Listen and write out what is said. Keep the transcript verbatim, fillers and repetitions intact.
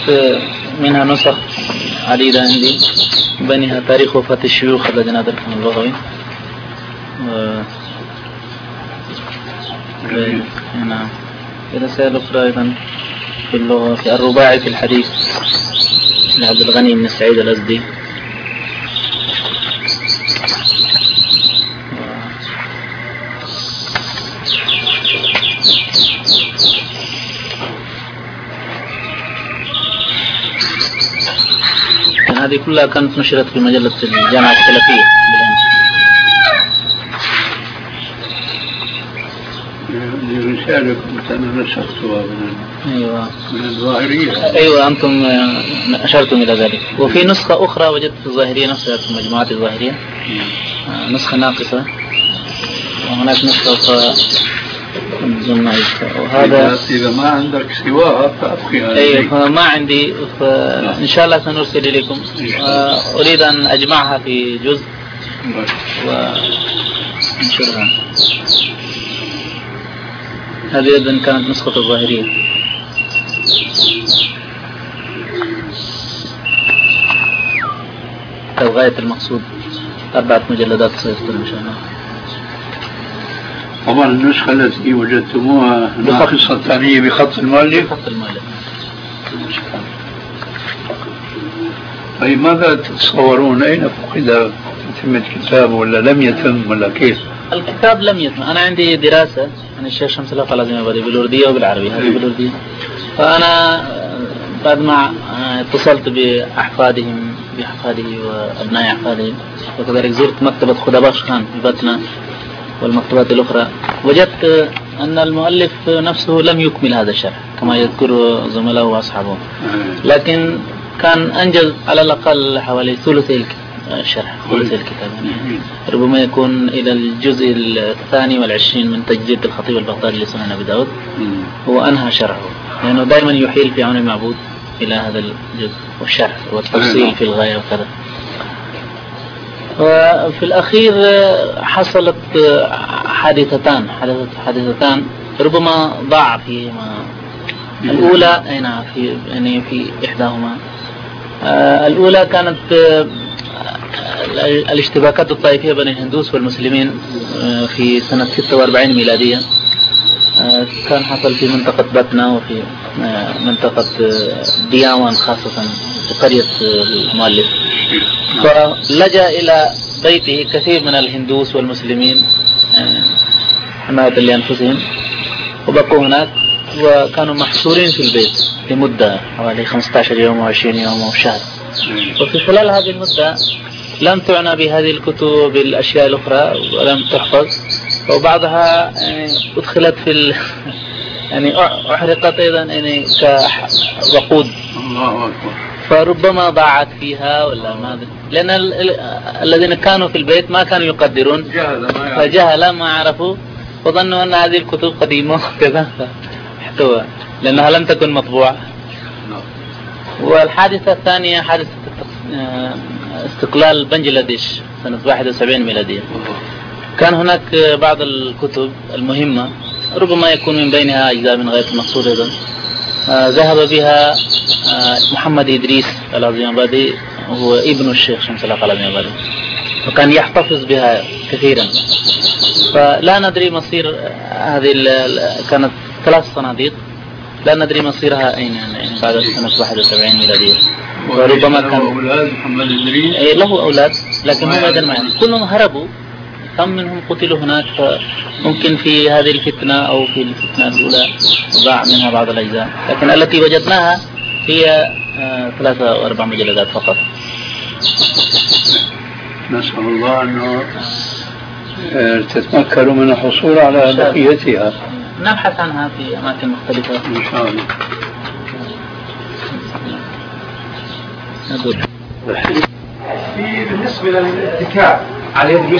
منها نسخ عديدة عندي، بينها تاريخ وفاة الشيوخ الذين أدركهم البغوي. نعم. رسائل أخرى أيضا في اللغة، في الرباعي في الحديث لعبد الغني بن سعيد الأزدي. هذه كلها كانت نشرت في مجلة الجامعة السلفية. رسالة كنت أنا نسختها أيوة. من الظاهرية. أيوة أنتم أشرتم إلى ذلك. وفي نسخة أخرى وجدت في الظاهرية نفسها، في مجموعات الظاهرية نسخة ناقصة، وهناك نسخة أخرى. وهذا إذا ما عندك سواها فأبقي. أيوة ما عندي، فإن شاء الله سنرسل إليكم. أريد أن أجمعها في جزء وننشرها. هذه أيضا كانت نسخة الظاهرية. غاية المقصود أربعة مجلدات سيصدر إن شاء الله. طبعا النسخة التي وجدتموها ناقصة الثانية بخط المؤلف. بخط المؤلف. طيب ماذا تتصورون؟ أين فقد؟ يتم الكتاب ولا لم يتم ولا كيف؟ الكتاب لم يتم. أنا عندي دراسة عن الشيخ شمس الله العظيم الأبدي بالأردية وبالعربية. هذه بالأردية. فأنا بعد ما اتصلت بأحفادهم بأحفاده وأبناء أحفاده، وكذلك زرت مكتبة خدباش خان في باتنا والمكتبات الأخرى، وجدت أن المؤلف نفسه لم يكمل هذا الشرح كما يذكر زملائه وأصحابه، لكن كان أنجز على الأقل حوالي ثلثي الشرح، ثلثي الكتاب. يعني ربما يكون إلى الجزء الثاني والعشرين من تجديد الخطيب البغدادي لسنن أبي داود هو أنهى شرحه، لأنه يعني دائما يحيل في عون المعبود إلى هذا الجزء والشرح والتفصيل في الغاية وكذا. وفي الأخير حصلت حادثتان حادثتان ربما ضاع فيهما. الأولى أين في يعني في إحداهما. الأولى كانت الاشتباكات الطائفية بين الهندوس والمسلمين في سنة ستة وأربعين ميلادية. كان حصل في منطقة باتنا وفي منطقة دياوان خاصة في قرية المؤلف. فلجأ إلى بيته كثير من الهندوس والمسلمين حماية لأنفسهم، وبقوا هناك وكانوا محصورين في البيت لمدة حوالي خمسة عشر يوم وعشرين يوم أو شهر. وفي خلال هذه المدة لم تعنى بهذه الكتب بالأشياء الأخرى ولم تحفظ، وبعضها يعني أدخلت في ال... يعني أحرقت أيضا يعني كوقود، فربما ضاعت فيها ولا ماذا، لأن ال... ال... الذين كانوا في البيت ما كانوا يقدرون، فجهل ما عرفوا وظنوا أن هذه الكتب قديمة كذا فاحتوى، لأنها لم تكن مطبوعة. والحادثة الثانية حادثة استقلال بنجلاديش سنة واحد وسبعين ميلادية. كان هناك بعض الكتب المهمة ربما يكون من بينها أجزاء من غاية المقصود أيضا ذهب بها محمد إدريس العظيمابادي، هو ابن الشيخ شمس الله العظيمابادي، وكان يحتفظ بها كثيرا. فلا ندري مصير هذه كانت ثلاث صناديق، لا ندري مصيرها أين يعني بعد سنة واحد وسبعين ميلادية. وربما كان أولاد محمد إدريس أي له أولاد لكن هم أيضا ما يعني. كلهم هربوا، كم منهم قتلوا هناك، فممكن في هذه الفتنة أو في الفتنة الأولى ضاع منها بعض الأجزاء، لكن التي وجدناها هي آه ثلاثة أو أربع مجلدات فقط. نسأل الله أنه تتمكنوا من الحصول على بقيتها. نبحث عنها في أماكن مختلفة إن شاء الله. في بالنسبة للاتكاء على يد